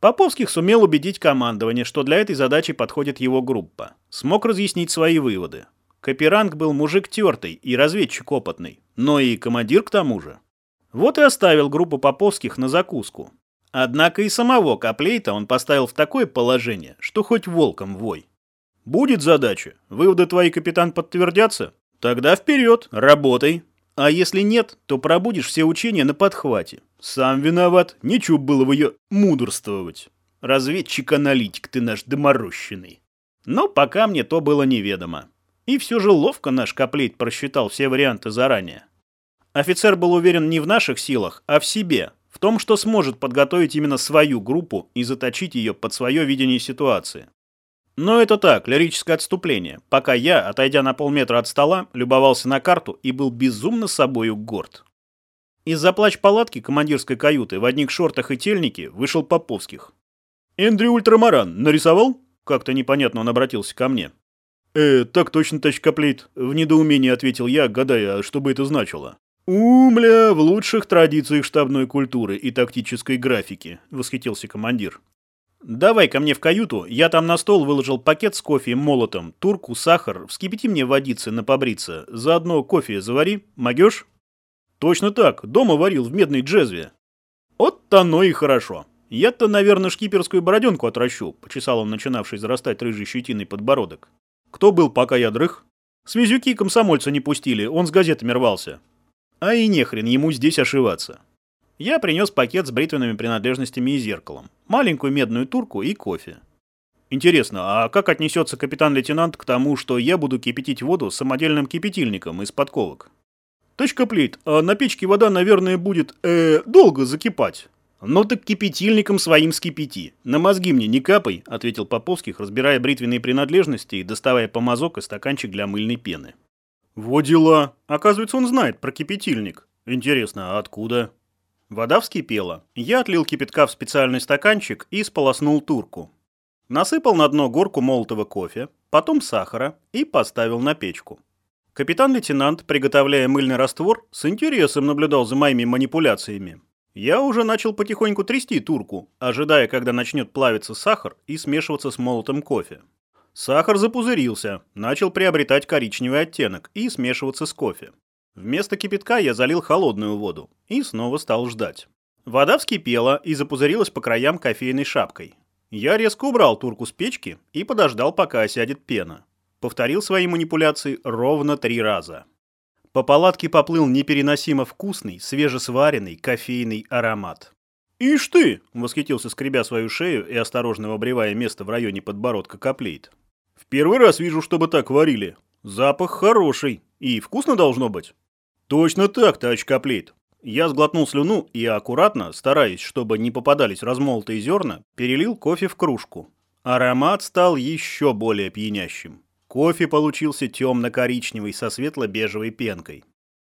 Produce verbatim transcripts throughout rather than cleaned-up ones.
Поповских сумел убедить командование, что для этой задачи подходит его группа. Смог разъяснить свои выводы. Каперанг был мужик тертый и разведчик опытный, но и командир к тому же. Вот и оставил группу Поповских на закуску. Однако и самого Коплейта он поставил в такое положение, что хоть волком вой. Будет задача, выводы твои, капитан, подтвердятся? Тогда вперед, работай. А если нет, то пробудешь все учения на подхвате. Сам виноват, нечего было в ее мудрствовать. Разведчик-аналитик ты наш доморощенный. Но пока мне то было неведомо. И все же ловко наш Коплейт просчитал все варианты заранее. Офицер был уверен не в наших силах, а в себе, в том, что сможет подготовить именно свою группу и заточить ее под свое видение ситуации. Но это так, лирическое отступление, пока я, отойдя на полметра от стола, любовался на карту и был безумно собою горд. Из-за плащ-палатки командирской каюты в одних шортах и тельнике вышел Поповских. «Эндрю Ультрамаран нарисовал?» Как-то непонятно он обратился ко мне. «Э, так точно, товарищ Коплейт», — в недоумении ответил я, гадая, что бы это значило. «Умля, в лучших традициях штабной культуры и тактической графики», — восхитился командир. «Давай ко мне в каюту, я там на стол выложил пакет с кофе и молотом, турку, сахар, вскипяти мне водицы на побриться, заодно кофе завари, могешь?» «Точно так, дома варил в медной джезве». «Вот оно и хорошо. Я-то, наверное, шкиперскую бороденку отращу», — почесал он начинавший зарастать рыжей щетиной подбородок. «Кто был, пока я дрых?» «Связюки комсомольца не пустили, он с газетами рвался». «А и нехрен ему здесь ошиваться». Я принес пакет с бритвенными принадлежностями и зеркалом, маленькую медную турку и кофе. Интересно, а как отнесется капитан-лейтенант к тому, что я буду кипятить воду самодельным кипятильником из подковок? «Товарищ Коплейт, а на печке вода, наверное, будет, э, долго закипать». «Ну так кипятильником своим скипяти. На мозги мне не капай», — ответил Поповских, разбирая бритвенные принадлежности и доставая помазок и стаканчик для мыльной пены. «Во дела. Оказывается, он знает про кипятильник. Интересно, а откуда?» Вода вскипела. Я отлил кипятка в специальный стаканчик и сполоснул турку. Насыпал на дно горку молотого кофе, потом сахара и поставил на печку. Капитан-лейтенант, приготовляя мыльный раствор, с интересом наблюдал за моими манипуляциями. Я уже начал потихоньку трясти турку, ожидая, когда начнет плавиться сахар и смешиваться с молотым кофе. Сахар запузырился, начал приобретать коричневый оттенок и смешиваться с кофе. Вместо кипятка я залил холодную воду и снова стал ждать. Вода вскипела и запузырилась по краям кофейной шапкой. Я резко убрал турку с печки и подождал, пока осядет пена. Повторил свои манипуляции ровно три раза. По палатке поплыл непереносимо вкусный, свежесваренный кофейный аромат. «Ишь ты!» — восхитился, скребя свою шею и осторожно обревая место в районе подбородка Коплейт. «В первый раз вижу, чтобы так варили. Запах хороший. И вкусно должно быть». «Точно так, товарищ Коплейт». Я сглотнул слюну и аккуратно, стараясь, чтобы не попадались размолотые зерна, перелил кофе в кружку. Аромат стал еще более пьянящим. Кофе получился темно-коричневый со светло-бежевой пенкой.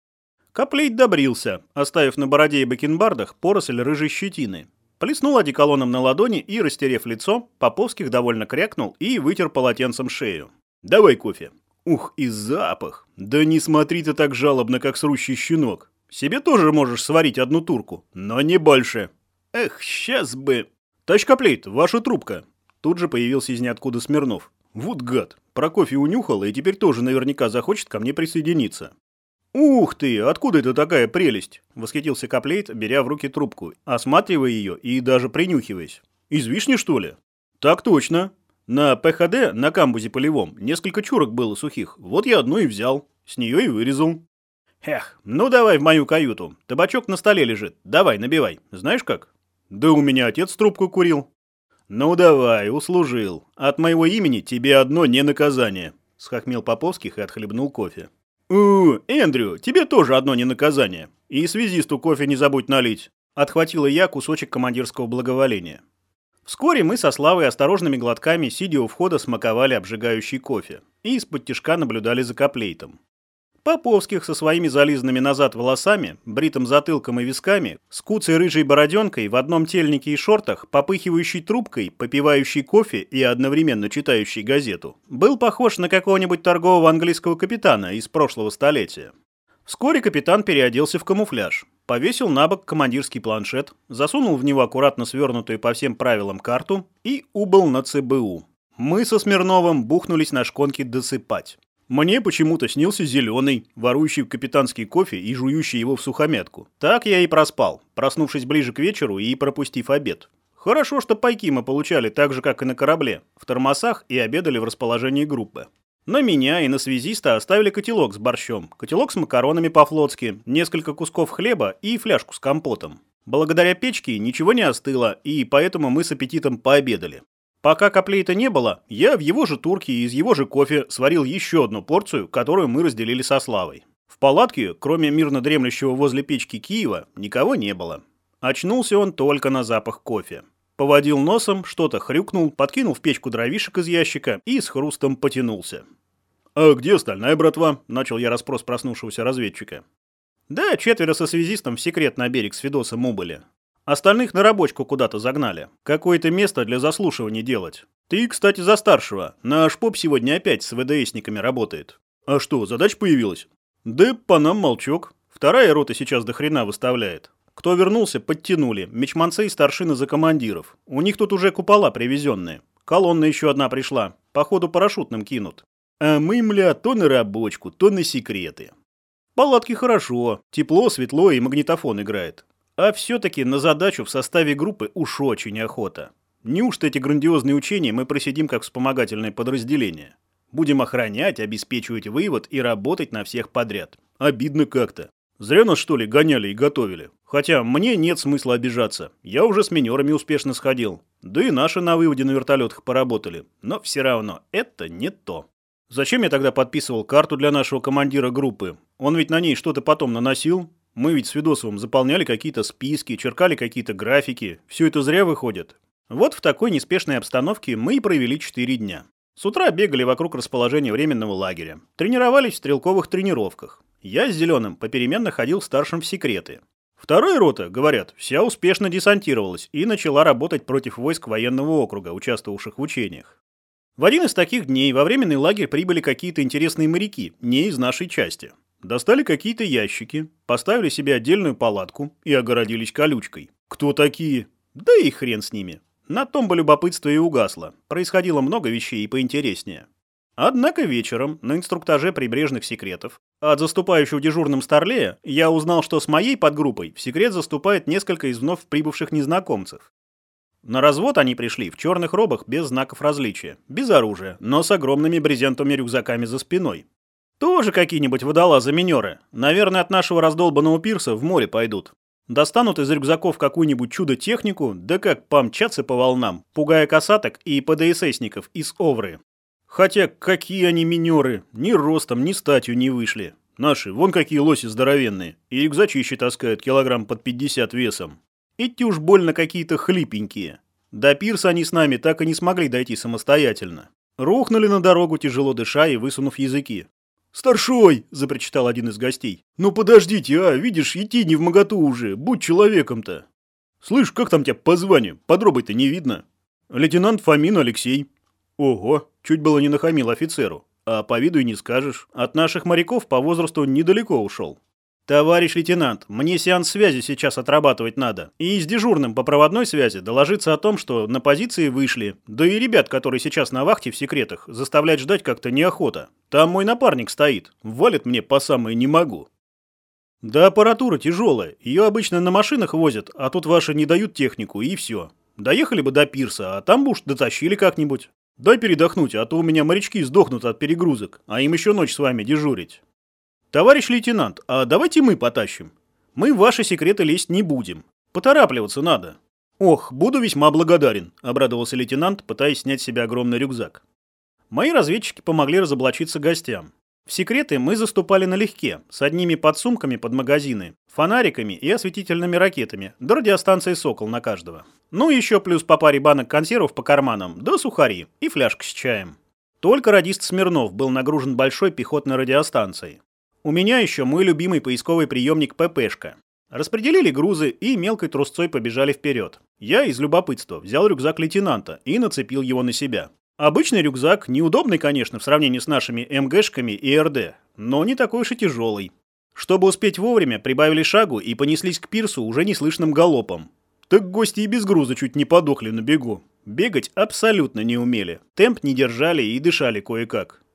Коплейт добрился, оставив на бороде и бакенбардах поросль рыжей щетины. Плеснул одеколоном на ладони и, растерев лицо, Поповских довольно крякнул и вытер полотенцем шею. «Давай кофе». «Ух, и запах! Да не смотри ты так жалобно, как срущий щенок. Себе тоже можешь сварить одну турку, но не больше». «Эх, сейчас бы...» «Товарищ Коплейт, ваша трубка». Тут же появился из ниоткуда Смирнов. «Вот гад, про кофе унюхал и теперь тоже наверняка захочет ко мне присоединиться». «Ух ты, откуда это такая прелесть?» — восхитился Коплейт, беря в руки трубку, осматривая ее и даже принюхиваясь. «Из вишни, что ли?» «Так точно. На ПХД, на камбузе полевом, несколько чурок было сухих. Вот я одну и взял. С нее и вырезал». «Эх, ну давай в мою каюту. Табачок на столе лежит. Давай, набивай. Знаешь как?» «Да у меня отец трубку курил». «Ну давай, услужил. От моего имени тебе одно не наказание», — схохмел Поповских и отхлебнул кофе. «У, Эндрю, тебе тоже одно не наказание. И связисту кофе не забудь налить», — отхватила я кусочек командирского благоволения. Вскоре мы со Славой осторожными глотками, сидя у входа, смаковали обжигающий кофе и из-под тишка наблюдали за Коплейтом. Поповских со своими зализанными назад волосами, бритым затылком и висками, с куцей рыжей бороденкой, в одном тельнике и шортах, попыхивающий трубкой, попивающий кофе и одновременно читающий газету, был похож на какого-нибудь торгового английского капитана из прошлого столетия. Вскоре капитан переоделся в камуфляж. повесил на бок командирский планшет, засунул в него аккуратно свернутую по всем правилам карту и убыл на ЦБУ. Мы со Смирновым бухнулись на шконке досыпать. Мне почему-то снился зеленый, ворующий капитанский кофе и жующий его в сухомятку. Так я и проспал, проснувшись ближе к вечеру и пропустив обед. Хорошо, что пайки мы получали так же, как и на корабле, в тормозах и обедали в расположении группы. На меня и на связиста оставили котелок с борщом, котелок с макаронами по-флотски, несколько кусков хлеба и фляжку с компотом. Благодаря печке ничего не остыло, и поэтому мы с аппетитом пообедали. Пока Коплейта не было, я в его же турке и из его же кофе сварил еще одну порцию, которую мы разделили со Славой. В палатке, кроме мирно дремлющего возле печки Киева, никого не было. Очнулся он только на запах кофе. Поводил носом, что-то хрюкнул, подкинул в печку дровишек из ящика и с хрустом потянулся. «А где остальная братва?» – начал я расспрос проснувшегося разведчика. «Да, четверо со связистом в секрет на берег с Федосом убыли. Остальных на рабочку куда-то загнали. Какое-то место для заслушивания делать. Ты, кстати, за старшего. Наш поп сегодня опять с ВДСниками работает». «А что, задача появилась?» «Да по нам молчок. Вторая рота сейчас до хрена выставляет. Кто вернулся, подтянули. Мечманцы и старшины за командиров. У них тут уже купола привезенные. Колонна еще одна пришла. Походу парашютным кинут. А мы, мля, то на рабочку, то на секреты. Палатки хорошо. Тепло, светло и магнитофон играет. А все-таки на задачу в составе группы уж очень охота. Неужто эти грандиозные учения мы просидим как вспомогательное подразделение? Будем охранять, обеспечивать вывод и работать на всех подряд. Обидно как-то. Зря нас, что ли, гоняли и готовили. Хотя мне нет смысла обижаться. Я уже с минерами успешно сходил. Да и наши на выводе на вертолетах поработали. Но все равно это не то. Зачем я тогда подписывал карту для нашего командира группы? Он ведь на ней что-то потом наносил. Мы ведь с Федосовым заполняли какие-то списки, черкали какие-то графики. Все это зря выходит. Вот в такой неспешной обстановке мы и провели четыре дня. С утра бегали вокруг расположения временного лагеря. Тренировались в стрелковых тренировках. Я с Зеленым попеременно ходил старшим в секреты. Вторая рота, говорят, вся успешно десантировалась и начала работать против войск военного округа, участвовавших в учениях. В один из таких дней во временный лагерь прибыли какие-то интересные моряки, не из нашей части. Достали какие-то ящики, поставили себе отдельную палатку и огородились колючкой. Кто такие? Да и хрен с ними. На том бы любопытство и угасло. Происходило много вещей и поинтереснее. Однако вечером на инструктаже прибрежных секретов от заступающего дежурным Старлея я узнал, что с моей подгруппой в секрет заступает несколько из вновь прибывших незнакомцев. На развод они пришли в черных робах без знаков различия, без оружия, но с огромными брезентовыми рюкзаками за спиной. Тоже какие-нибудь водолазы-минеры. Наверное, от нашего раздолбанного пирса в море пойдут. Достанут из рюкзаков какую-нибудь чудо-технику, да как помчатся по волнам, пугая касаток и ПДСников из Овры. Хотя какие они минеры, ни ростом, ни статью не вышли. Наши, вон какие лоси здоровенные, и рюкзачище таскают килограмм под пятьдесят весом. Эти уж больно какие-то хлипенькие. До пирса они с нами так и не смогли дойти самостоятельно. Рухнули на дорогу, тяжело дыша и высунув языки. «Старшой!» – запричитал один из гостей. «Ну подождите, а, видишь, идти не вмоготу уже, будь человеком-то!» «Слышь, как там тебя по званию? Подробой-то не видно». «Лейтенант Фомин Алексей». «Ого, чуть было не нахамил офицеру. А по виду и не скажешь. От наших моряков по возрасту недалеко ушел». «Товарищ лейтенант, мне сеанс связи сейчас отрабатывать надо. И с дежурным по проводной связи доложиться о том, что на позиции вышли. Да и ребят, которые сейчас на вахте в секретах, заставлять ждать как-то неохота. Там мой напарник стоит. Валит мне по самое не могу». «Да аппаратура тяжелая. Ее обычно на машинах возят, а тут ваши не дают технику, и все. Доехали бы до пирса, а там бы уж дотащили как-нибудь. Дай передохнуть, а то у меня морячки сдохнут от перегрузок, а им еще ночь с вами дежурить». «Товарищ лейтенант, а давайте мы потащим. Мы в ваши секреты лезть не будем. Поторапливаться надо». «Ох, буду весьма благодарен», — обрадовался лейтенант, пытаясь снять с себя огромный рюкзак. Мои разведчики помогли разоблачиться гостям. В секреты мы заступали налегке, с одними подсумками под магазины, фонариками и осветительными ракетами, до радиостанции «Сокол» на каждого. Ну еще плюс по паре банок консервов по карманам, да сухари и фляжка с чаем. Только радист Смирнов был нагружен большой пехотной радиостанцией. У меня еще мой любимый поисковый приемник ППшка. Распределили грузы и мелкой трусцой побежали вперед. Я из любопытства взял рюкзак лейтенанта и нацепил его на себя. Обычный рюкзак, неудобный, конечно, в сравнении с нашими МГшками и РД, но не такой уж и тяжелый. Чтобы успеть вовремя, прибавили шагу и понеслись к пирсу уже неслышным галопом. Так гости и без груза чуть не подохли на бегу. Бегать абсолютно не умели. Темп не держали и дышали кое-как.